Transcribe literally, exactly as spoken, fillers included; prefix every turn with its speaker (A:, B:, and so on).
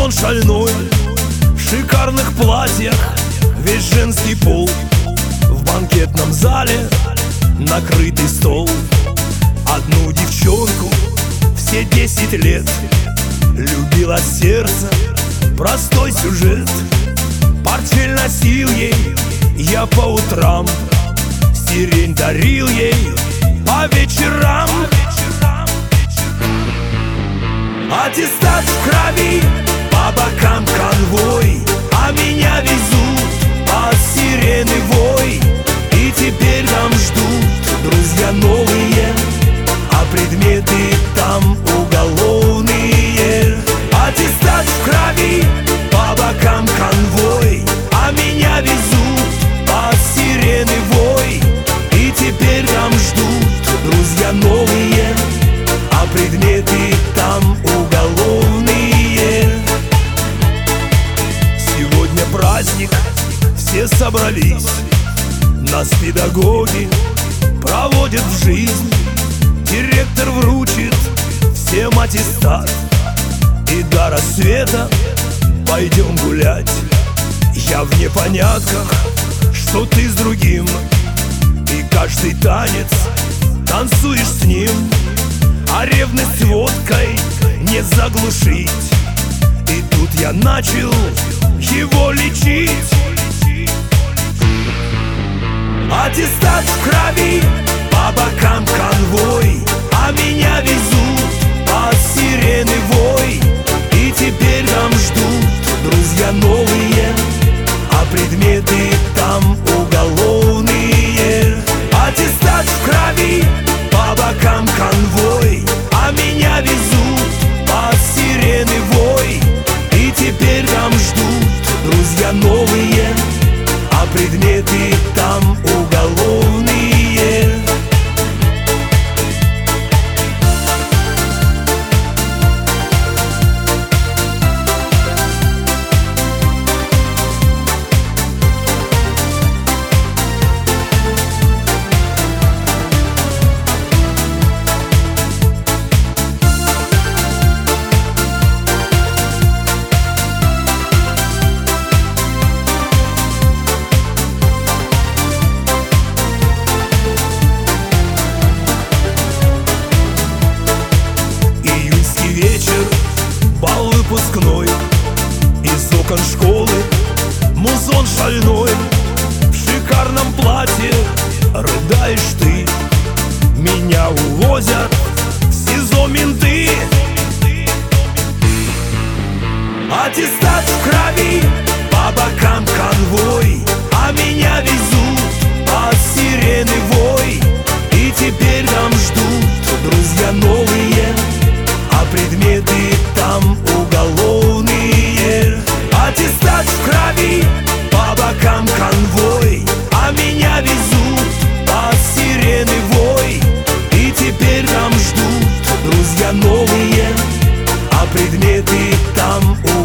A: Музон шальной в шикарных платьях, весь женский пол в банкетном зале, накрытый стол. Одну девчонку все десять лет любило сердце, простой сюжет. Портфель носил ей я по утрам, сирень дарил ей по вечерам. Аттестат в крови, по бокам конвой, а меня везут под сирены вой. И теперь там ждут друзья новые, а предметы там уголовные. Аттестат в крови, по бокам конвой, а меня везут под сирены вой. И теперь там ждут друзья новые, а предметы там уголовные. Сегодня праздник, все собрались, нас педагоги проводят в жизнь. Директор вручит всем аттестат, и до рассвета пойдем гулять. Я в непонятках, что ты с другим, и каждый танец танцуешь с ним. А ревность водкой не заглушить, и тут я начал его лечить. Аттестат в крови, по бокам конвой, а меня везут под сирены вой. И теперь там ждут друзья новые, а предметы там уголовные. Аттестат в крови, по бокам конвой, а меня везут под сирены вой. И теперь там ждут друзья новые, а предметы там уголовные. Бал выпускной, из окон школы музон шальной. В шикарном платье рыдаешь ты, меня увозят в СИЗО менты. Аттестат в крови, по бокам конвой, а меня везут под сирены вой. И теперь там ждут друзья новые, а предметы там уголовные. Аттестат в крови, по бокам конвой, а меня везут под сирены вой. И теперь там ждут друзья новые, а предметы там уголовные.